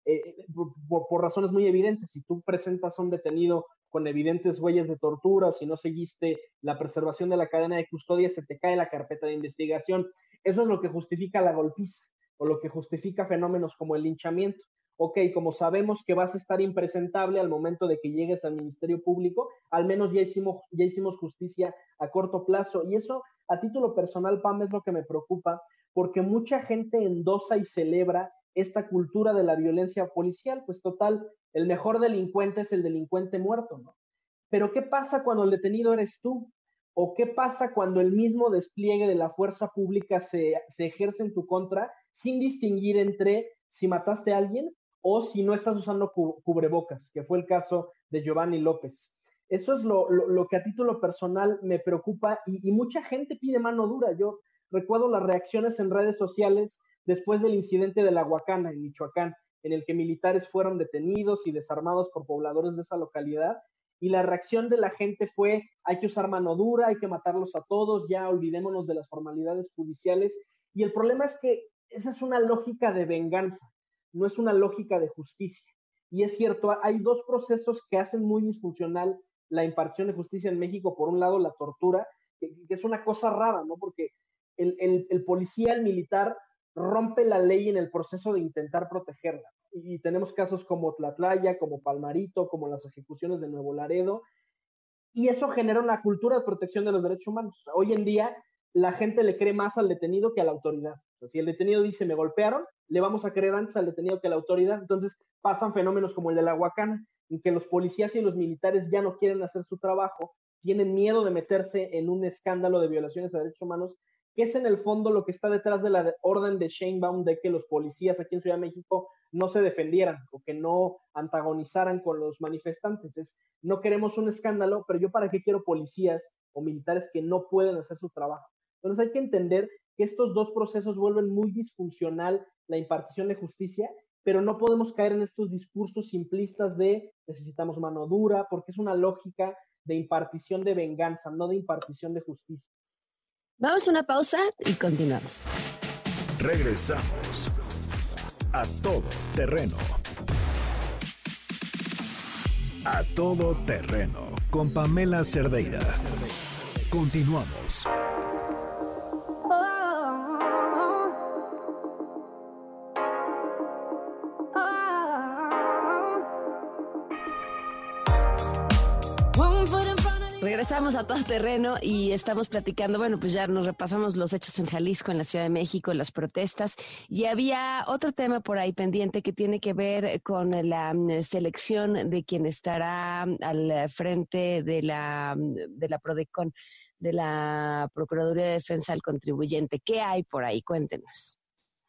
Speaker 3: por razones muy evidentes. Si tú presentas a un detenido con evidentes huellas de tortura o si no seguiste la preservación de la cadena de custodia, se te cae la carpeta de investigación. Eso es lo que justifica la golpiza o lo que justifica fenómenos como el linchamiento. Ok, como sabemos que vas a estar impresentable al momento de que llegues al Ministerio Público, al menos ya hicimos justicia a corto plazo. Y eso, a título personal, Pam, es lo que me preocupa, porque mucha gente endosa y celebra esta cultura de la violencia policial. Pues total, el mejor delincuente es el delincuente muerto, ¿no? Pero ¿qué pasa cuando el detenido eres tú? ¿O qué pasa cuando el mismo despliegue de la fuerza pública se ejerce en tu contra sin distinguir entre si mataste a alguien o si no estás usando cubrebocas, que fue el caso de Giovanni López? Eso es lo que a título personal me preocupa y mucha gente pide mano dura. Yo recuerdo las reacciones en redes sociales después del incidente de La Huacana, en Michoacán, en el que militares fueron detenidos y desarmados por pobladores de esa localidad, y la reacción de la gente fue: hay que usar mano dura, hay que matarlos a todos, ya olvidémonos de las formalidades judiciales. Y el problema es que esa es una lógica de venganza, no es una lógica de justicia. Y es cierto, hay dos procesos que hacen muy disfuncional la impartición de justicia en México. Por un lado, la tortura, que es una cosa rara, ¿no? Porque el policía, el militar, rompe la ley en el proceso de intentar protegerla. Y tenemos casos como Tlatlaya, como Palmarito, como las ejecuciones de Nuevo Laredo, y eso genera una cultura de protección de los derechos humanos. Hoy en día la gente le cree más al detenido que a la autoridad. O sea, si el detenido dice me golpearon, le vamos a creer antes al detenido que a la autoridad. Entonces pasan fenómenos como el de La Huacana, en que los policías y los militares ya no quieren hacer su trabajo, tienen miedo de meterse en un escándalo de violaciones a derechos humanos, que es en el fondo lo que está detrás de la orden de Sheinbaum de que los policías aquí en Ciudad de México no se defendieran o que no antagonizaran con los manifestantes. No queremos un escándalo, pero yo para qué quiero policías o militares que no pueden hacer su trabajo. Entonces hay que entender que estos dos procesos vuelven muy disfuncional la impartición de justicia, pero no podemos caer en estos discursos simplistas de necesitamos mano dura, porque es una lógica de impartición de venganza, no de impartición de justicia.
Speaker 2: Vamos a una pausa y continuamos.
Speaker 1: Regresamos a Todo Terreno. A Todo Terreno con Pamela Cerdeira. Continuamos.
Speaker 2: Regresamos a Todo Terreno y estamos platicando, bueno, pues ya nos repasamos los hechos en Jalisco, en la Ciudad de México, las protestas, y había otro tema por ahí pendiente que tiene que ver con la selección de quien estará al frente de la PRODECON, de la Procuraduría de Defensa del Contribuyente. ¿Qué hay por ahí? Cuéntenos.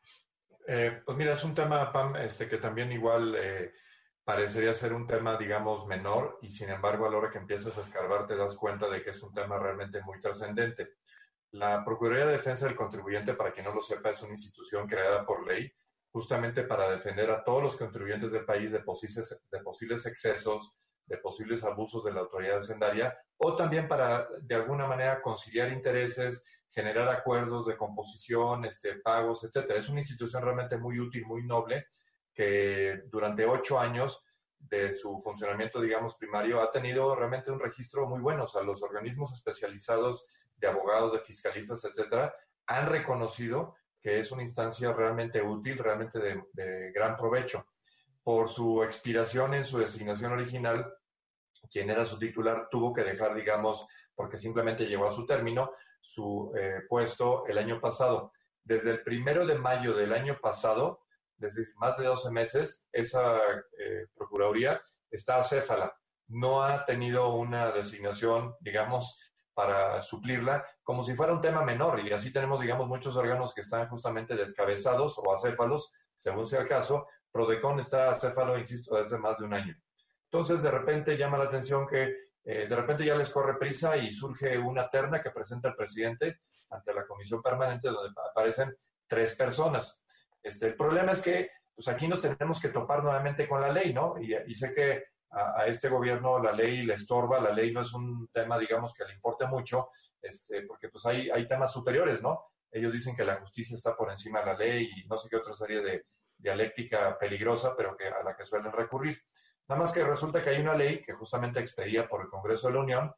Speaker 12: Pues mira, es un tema, Pam, que también igual parecería ser un tema, digamos, menor, y sin embargo, a la hora que empiezas a escarbar te das cuenta de que es un tema realmente muy trascendente. La Procuraduría de Defensa del Contribuyente, para quien no lo sepa, es una institución creada por ley justamente para defender a todos los contribuyentes del país de posibles excesos, de posibles abusos de la autoridad hacendaria, o también para, de alguna manera, conciliar intereses, generar acuerdos de composición, pagos, etcétera. Es una institución realmente muy útil, muy noble, que durante 8 años de su funcionamiento, digamos, primario, ha tenido realmente un registro muy bueno. O sea, los organismos especializados de abogados, de fiscalistas, etcétera, han reconocido que es una instancia realmente útil, realmente de gran provecho. Por su expiración en su designación original, quien era su titular tuvo que dejar, digamos, porque simplemente llegó a su término, su puesto el año pasado. Desde el 1 de mayo del año pasado, desde más de 12 meses, esa Procuraduría está acéfala. No ha tenido una designación, digamos, para suplirla, como si fuera un tema menor. Y así tenemos, digamos, muchos órganos que están justamente descabezados o acéfalos, según sea el caso. PRODECON está acéfalo, insisto, desde más de un año. Entonces, de repente llama la atención que de repente ya les corre prisa y surge una terna que presenta el presidente ante la comisión permanente, donde aparecen 3 personas. El problema es que pues aquí nos tenemos que topar nuevamente con la ley, ¿no? Y sé que a este gobierno la ley le estorba, la ley no es un tema, digamos, que le importe mucho, porque pues hay temas superiores, ¿no? Ellos dicen que la justicia está por encima de la ley y no sé qué otra serie dialéctica peligrosa, pero a la que suelen recurrir. Nada más que resulta que hay una ley que justamente expedida por el Congreso de la Unión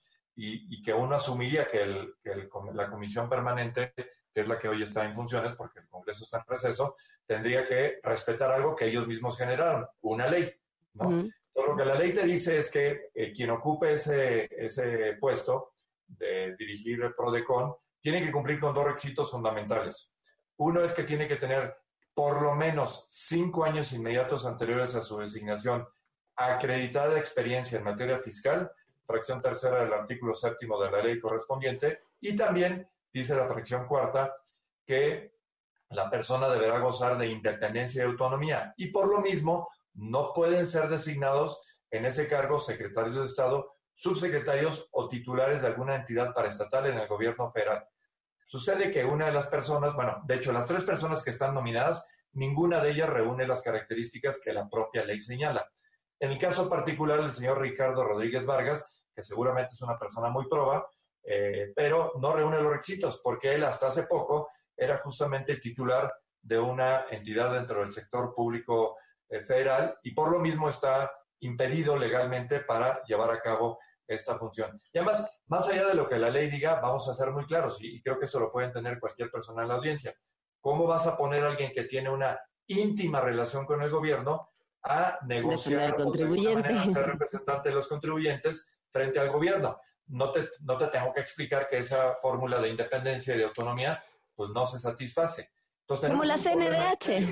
Speaker 12: y que uno asumiría que la Comisión Permanente, que es la que hoy está en funciones porque el Congreso está en receso, tendría que respetar algo que ellos mismos generaron, una ley, ¿no?
Speaker 2: Uh-huh.
Speaker 12: Todo lo que la ley te dice es que quien ocupe ese puesto de dirigir el PRODECON tiene que cumplir con 2 requisitos fundamentales. Uno es que tiene que tener por lo menos 5 años inmediatos anteriores a su designación acreditada experiencia en materia fiscal, fracción tercera del artículo 7º de la ley correspondiente, y también dice la fracción cuarta que la persona deberá gozar de independencia y autonomía, y por lo mismo no pueden ser designados en ese cargo secretarios de Estado, subsecretarios o titulares de alguna entidad paraestatal en el gobierno federal. Sucede que una de las personas, bueno, de hecho las 3 personas que están nominadas, ninguna de ellas reúne las características que la propia ley señala. En el caso particular del señor Ricardo Rodríguez Vargas, que seguramente es una persona muy proba, pero no reúne los requisitos, porque él hasta hace poco era justamente titular de una entidad dentro del sector público federal y por lo mismo está impedido legalmente para llevar a cabo esta función. Y además, más allá de lo que la ley diga, vamos a ser muy claros, y creo que esto lo puede entender cualquier persona en la audiencia. ¿Cómo vas a poner a alguien que tiene una íntima relación con el gobierno a negociar o de alguna manera ser representante de los contribuyentes frente al gobierno? No te tengo que explicar que esa fórmula de independencia y de autonomía pues no se satisface. Entonces,
Speaker 2: como la CNDH.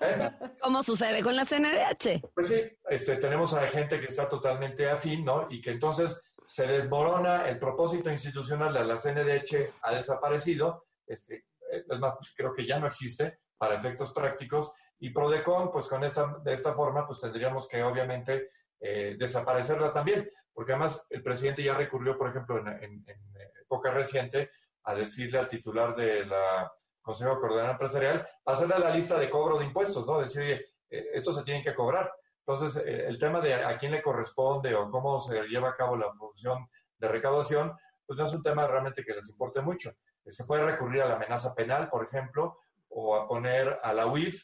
Speaker 2: ¿Cómo sucede con la CNDH?
Speaker 12: Pues sí, tenemos a gente que está totalmente afín, ¿no? Y que entonces se desmorona el propósito institucional de la CNDH, ha desaparecido, es más, creo que ya no existe para efectos prácticos, y PRODECON, pues de esta forma, pues tendríamos que obviamente desaparecerla también, porque además el presidente ya recurrió, por ejemplo, en época reciente, a decirle al titular de la Consejo Coordinador Empresarial, pasarle la lista de cobro de impuestos, ¿no? Decir, oye, estos se tienen que cobrar. Entonces, el tema de a quién le corresponde o cómo se lleva a cabo la función de recaudación, pues no es un tema realmente que les importe mucho. Se puede recurrir a la amenaza penal, por ejemplo, o a poner a la UIF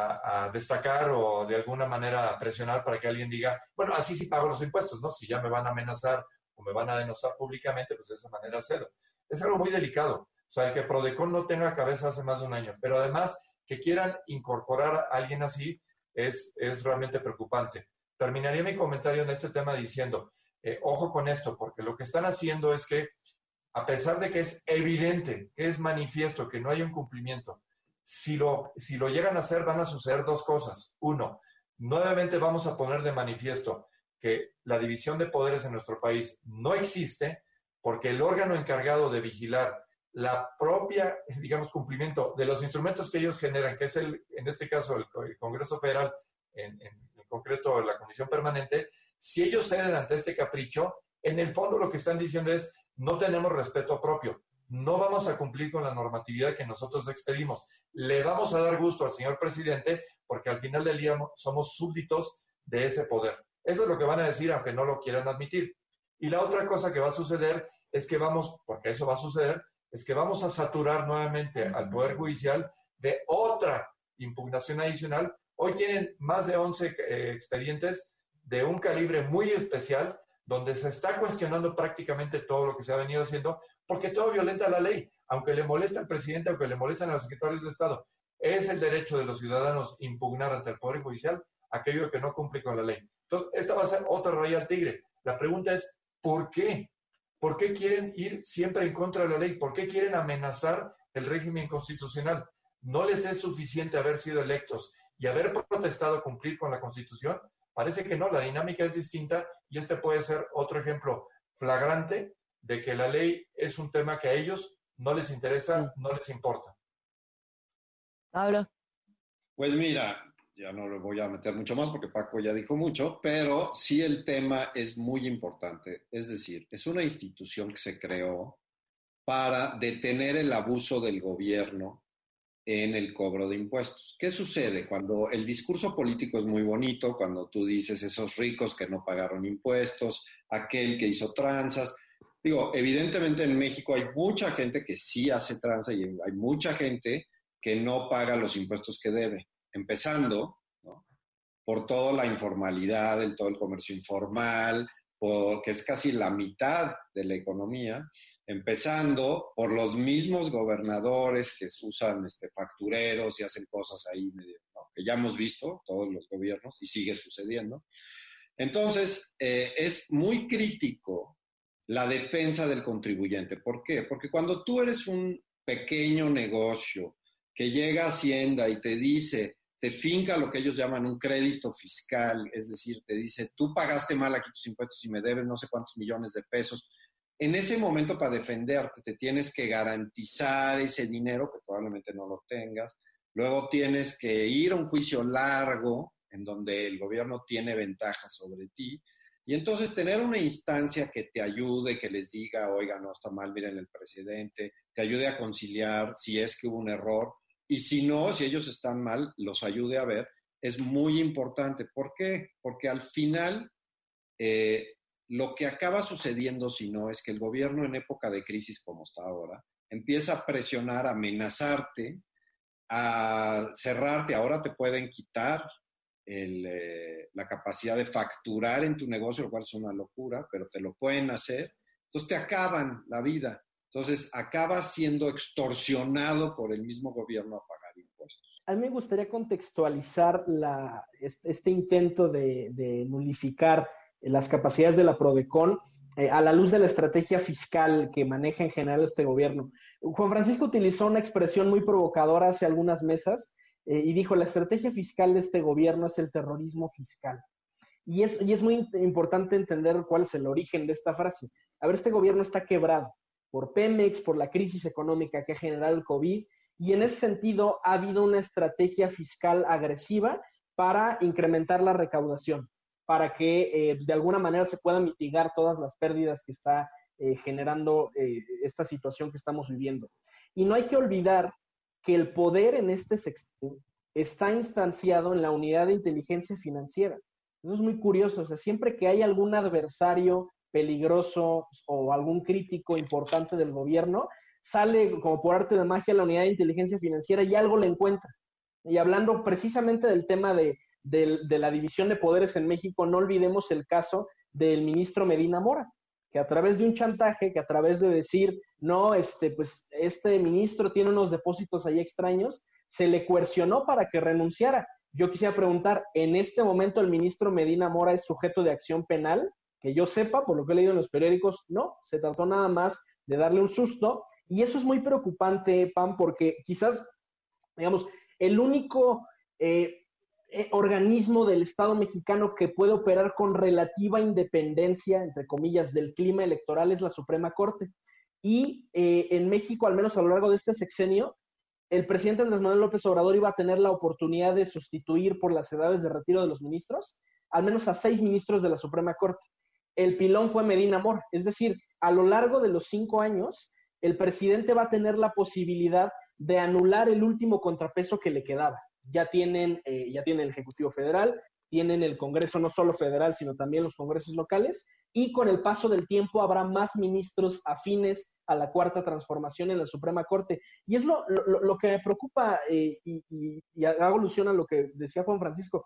Speaker 12: a destacar o de alguna manera a presionar para que alguien diga, bueno, así sí pago los impuestos, ¿no? Si ya me van a amenazar o me van a denostar públicamente, pues de esa manera cedo. Es algo muy delicado. O sea, el que PRODECON no tenga cabeza hace más de un año, pero además que quieran incorporar a alguien así es realmente preocupante. Terminaría mi comentario en este tema diciendo, ojo con esto, porque lo que están haciendo es que, a pesar de que es evidente, que es manifiesto, que no hay un cumplimiento, si lo llegan a hacer van a suceder 2 cosas. 1, nuevamente vamos a poner de manifiesto que la división de poderes en nuestro país no existe, porque el órgano encargado de vigilar la propia, digamos, cumplimiento de los instrumentos que ellos generan, que es en este caso el Congreso Federal, en concreto la Comisión Permanente, si ellos ceden ante este capricho, en el fondo lo que están diciendo es, no tenemos respeto propio, no vamos a cumplir con la normatividad que nosotros expedimos, le vamos a dar gusto al señor presidente porque al final del día somos súbditos de ese poder. Eso es lo que van a decir, aunque no lo quieran admitir. Y la otra cosa que va a suceder es que porque eso va a suceder, es que vamos a saturar nuevamente al Poder Judicial de otra impugnación adicional. Hoy tienen más de 11 expedientes de un calibre muy especial, donde se está cuestionando prácticamente todo lo que se ha venido haciendo, porque todo violenta la ley, aunque le molesta al presidente, aunque le molestan a los secretarios de Estado. Es el derecho de los ciudadanos impugnar ante el Poder Judicial aquello que no cumple con la ley. Entonces, esta va a ser otra raya al tigre. La pregunta es, ¿por qué? ¿Por qué quieren ir siempre en contra de la ley? ¿Por qué quieren amenazar el régimen constitucional? ¿No les es suficiente haber sido electos y haber protestado cumplir con la Constitución? Parece que no, la dinámica es distinta y este puede ser otro ejemplo flagrante de que la ley es un tema que a ellos no les interesa, no les importa.
Speaker 2: Pablo.
Speaker 11: Pues mira, ya no lo voy a meter mucho más porque Paco ya dijo mucho, pero sí el tema es muy importante. Es decir, es una institución que se creó para detener el abuso del gobierno en el cobro de impuestos. ¿Qué sucede? Cuando el discurso político es muy bonito, cuando tú dices esos ricos que no pagaron impuestos, aquel que hizo tranzas. Digo, evidentemente en México hay mucha gente que sí hace tranza y hay mucha gente que no paga los impuestos que debe. empezando, ¿no?, por toda la informalidad, todo el comercio informal, que es casi la mitad de la economía, empezando por los mismos gobernadores que usan factureros y hacen cosas ahí, ¿no?, que ya hemos visto todos los gobiernos y sigue sucediendo. Entonces, es muy crítico la defensa del contribuyente. ¿Por qué? Porque cuando tú eres un pequeño negocio que llega a Hacienda y te dice, te finca lo que ellos llaman un crédito fiscal, es decir, te dice, tú pagaste mal aquí tus impuestos y me debes no sé cuántos millones de pesos. En ese momento, para defenderte, te tienes que garantizar ese dinero, que probablemente no lo tengas. Luego tienes que ir a un juicio largo, en donde el gobierno tiene ventajas sobre ti. Y entonces tener una instancia que te ayude, que les diga, oiga, no, está mal, miren el presidente, te ayude a conciliar si es que hubo un error. Y si no, si ellos están mal, los ayude a ver, es muy importante. ¿Por qué? Porque al final, lo que acaba sucediendo, si no, es que el gobierno en época de crisis como está ahora, empieza a presionar, a amenazarte, a cerrarte. Ahora te pueden quitar la capacidad de facturar en tu negocio, lo cual es una locura, pero te lo pueden hacer. Entonces te acaban la vida. Entonces acabas siendo extorsionado por el mismo gobierno a pagar impuestos.
Speaker 3: A mí me gustaría contextualizar este intento de nulificar las capacidades de la PRODECON a la luz de la estrategia fiscal que maneja en general este gobierno. Juan Francisco utilizó una expresión muy provocadora hace algunas mesas y dijo, la estrategia fiscal de este gobierno es el terrorismo fiscal. Y es muy importante entender cuál es el origen de esta frase. A ver, este gobierno está quebrado por Pemex, por la crisis económica que ha generado el COVID, y en ese sentido ha habido una estrategia fiscal agresiva para incrementar la recaudación, para que de alguna manera se puedan mitigar todas las pérdidas que está generando esta situación que estamos viviendo. Y no hay que olvidar que el poder en este sexenio está instanciado en la unidad de inteligencia financiera. Eso es muy curioso. O sea, siempre que hay algún adversario peligroso o algún crítico importante del gobierno, sale como por arte de magia la unidad de inteligencia financiera y algo le encuentra. Y hablando precisamente del tema de la división de poderes en México, no olvidemos el caso del ministro Medina Mora, que a través de un chantaje, que a través de decir, no, pues este ministro tiene unos depósitos ahí extraños, se le coercionó para que renunciara. Yo quisiera preguntar, ¿en este momento el ministro Medina Mora es sujeto de acción penal? Que yo sepa, por lo que he leído en los periódicos, no, se trató nada más de darle un susto, y eso es muy preocupante, Pam, porque quizás, digamos, el único organismo del Estado mexicano que puede operar con relativa independencia, entre comillas, del clima electoral es la Suprema Corte. Y en México, al menos a lo largo de este sexenio, el presidente Andrés Manuel López Obrador iba a tener la oportunidad de sustituir por las edades de retiro de los ministros, al menos a 6 ministros de la Suprema Corte. El pilón fue Medina Mora, es decir, a lo largo de los 5 años, el presidente va a tener la posibilidad de anular el último contrapeso que le quedaba. Ya tienen el Ejecutivo Federal, tienen el Congreso no solo federal, sino también los congresos locales, y con el paso del tiempo habrá más ministros afines a la Cuarta Transformación en la Suprema Corte. Y es lo que me preocupa, y hago alusión a lo que decía Juan Francisco.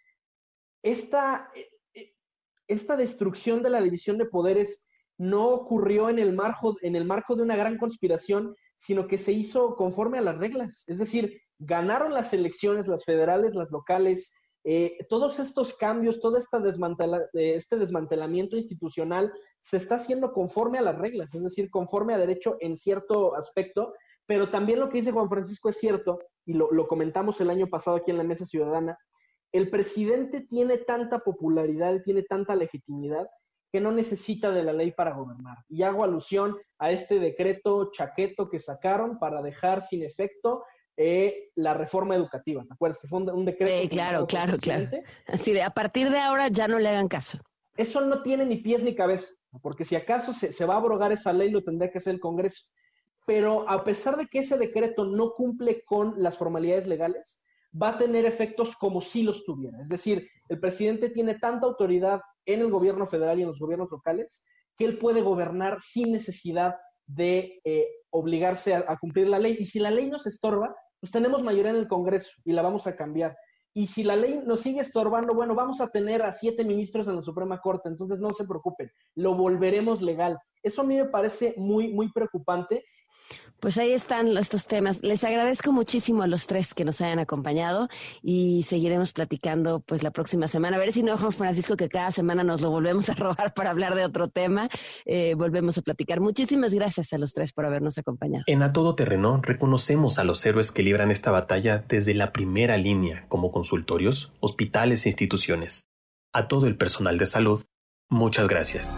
Speaker 3: Esta destrucción de la división de poderes no ocurrió en el marco de una gran conspiración, sino que se hizo conforme a las reglas. Es decir, ganaron las elecciones, las federales, las locales, todos estos cambios, todo este desmantelamiento institucional se está haciendo conforme a las reglas, es decir, conforme a derecho en cierto aspecto, pero también lo que dice Juan Francisco es cierto, y lo comentamos el año pasado aquí en la Mesa Ciudadana. El presidente tiene tanta popularidad y tiene tanta legitimidad que no necesita de la ley para gobernar. Y hago alusión a este decreto chaqueto que sacaron para dejar sin efecto la reforma educativa. ¿Te acuerdas? Que fue un decreto.
Speaker 2: Sí, claro. Así de, a partir de ahora ya no le hagan caso.
Speaker 3: Eso no tiene ni pies ni cabeza, porque si acaso se va a abrogar esa ley, lo tendría que hacer el Congreso. Pero a pesar de que ese decreto no cumple con las formalidades legales, va a tener efectos como si los tuviera. Es decir, el presidente tiene tanta autoridad en el gobierno federal y en los gobiernos locales que él puede gobernar sin necesidad de obligarse a cumplir la ley. Y si la ley nos estorba, pues tenemos mayoría en el Congreso y la vamos a cambiar. Y si la ley nos sigue estorbando, bueno, vamos a tener a 7 ministros en la Suprema Corte, entonces no se preocupen, lo volveremos legal. Eso a mí me parece muy, muy preocupante.
Speaker 2: Pues ahí están estos temas. Les agradezco muchísimo a los 3 que nos hayan acompañado y seguiremos platicando pues la próxima semana. A ver si no, Juan Francisco, que cada semana nos lo volvemos a robar para hablar de otro tema. Volvemos a platicar. Muchísimas gracias a los 3 por habernos acompañado.
Speaker 13: En A Todo Terreno reconocemos a los héroes que libran esta batalla desde la primera línea, como consultorios, hospitales e instituciones. A todo el personal de salud, muchas gracias.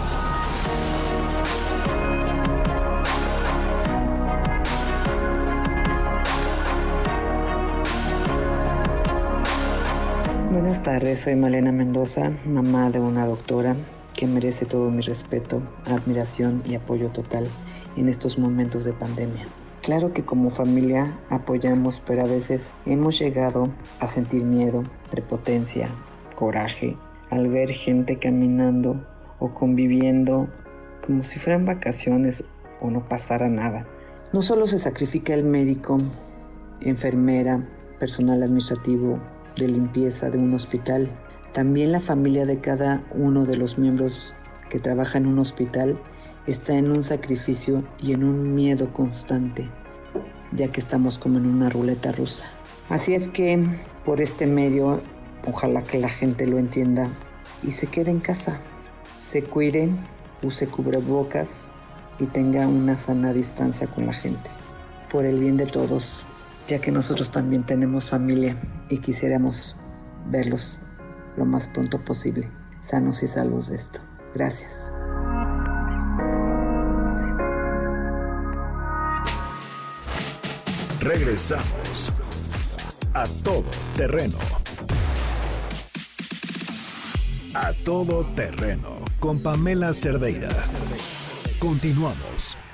Speaker 14: Buenas tardes, soy Malena Mendoza, mamá de una doctora que merece todo mi respeto, admiración y apoyo total en estos momentos de pandemia. Claro que como familia apoyamos, pero a veces hemos llegado a sentir miedo, prepotencia, coraje, al ver gente caminando o conviviendo como si fueran vacaciones o no pasara nada. No solo se sacrifica el médico, enfermera, personal administrativo, de limpieza de un hospital, también la familia de cada uno de los miembros que trabaja en un hospital está en un sacrificio y en un miedo constante, ya que estamos como en una ruleta rusa. Así es que por este medio, ojalá que la gente lo entienda y se quede en casa, se cuide, use cubrebocas y tenga una sana distancia con la gente, por el bien de todos, ya que nosotros también tenemos familia y quisiéramos verlos lo más pronto posible, sanos y salvos de esto. Gracias.
Speaker 1: Regresamos a Todo Terreno. A Todo Terreno con Pamela Cerdeira. Continuamos.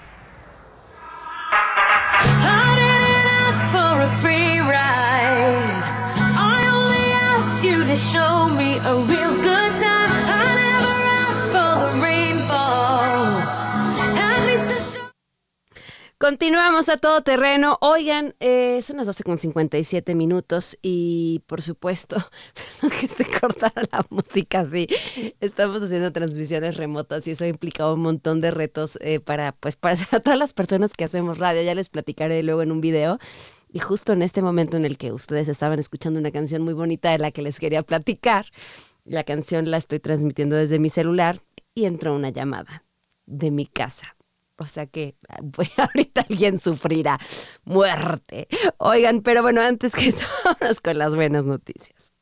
Speaker 15: For a free ride, I only asked you to show me a real good time. I never asked for the rainfall. At least the show...
Speaker 2: Continuamos a Todo Terreno. Oigan, son las 12:57 y por supuesto, perdón que se cortara la música así. Estamos haciendo transmisiones remotas y eso ha implicado un montón de retos para todas las personas que hacemos radio. Ya les platicaré luego en un video. Y justo en este momento en el que ustedes estaban escuchando una canción muy bonita de la que les quería platicar, la canción la estoy transmitiendo desde mi celular y entró una llamada de mi casa. O sea que ahorita alguien sufrirá muerte. Oigan, pero bueno, antes que eso, vamos con las buenas noticias.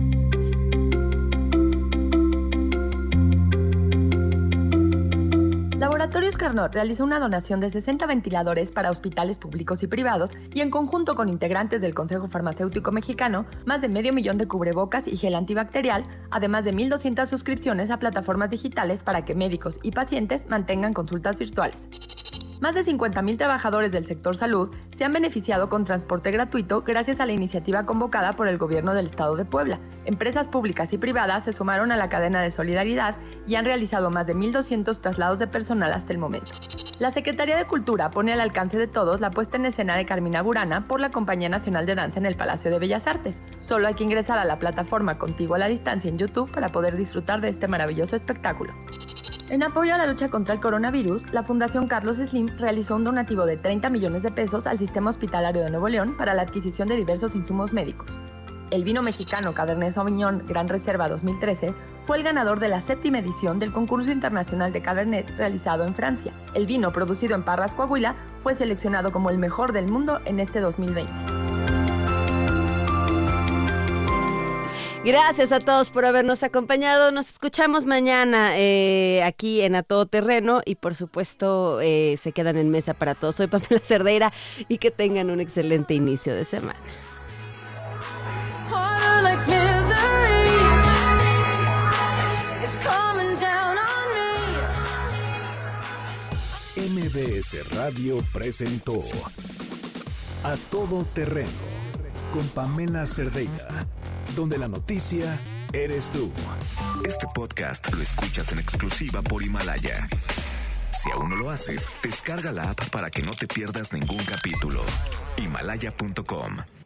Speaker 16: Laboratorios Carnot realizó una donación de 60 ventiladores para hospitales públicos y privados y en conjunto con integrantes del Consejo Farmacéutico Mexicano, más de 500,000 de cubrebocas y gel antibacterial, además de 1,200 suscripciones a plataformas digitales para que médicos y pacientes mantengan consultas virtuales. Más de 50,000 trabajadores del sector salud se han beneficiado con transporte gratuito gracias a la iniciativa convocada por el Gobierno del Estado de Puebla. Empresas públicas y privadas se sumaron a la cadena de solidaridad y han realizado más de 1,200 traslados de personal hasta el momento. La Secretaría de Cultura pone al alcance de todos la puesta en escena de Carmina Burana por la Compañía Nacional de Danza en el Palacio de Bellas Artes. Solo hay que ingresar a la plataforma Contigo a la Distancia en YouTube para poder disfrutar de este maravilloso espectáculo. En apoyo a la lucha contra el coronavirus, la Fundación Carlos Slim realizó un donativo de 30 millones de pesos al Sistema Hospitalario de Nuevo León para la adquisición de diversos insumos médicos. El vino mexicano Cabernet Sauvignon Gran Reserva 2013 fue el ganador de la 7ª edición del concurso internacional de Cabernet realizado en Francia. El vino producido en Parras, Coahuila, fue seleccionado como el mejor del mundo en este 2020.
Speaker 2: Gracias a todos por habernos acompañado. Nos escuchamos mañana aquí en A Todo Terreno y por supuesto se quedan en mesa para todos. Soy Pamela Cerdeira y que tengan un excelente inicio de semana.
Speaker 1: MBS Radio presentó A Todo Terreno con Pamela Cerdeira, donde la noticia eres tú. Este podcast lo escuchas en exclusiva por Himalaya. Si aún no lo haces, descarga la app para que no te pierdas ningún capítulo. Himalaya.com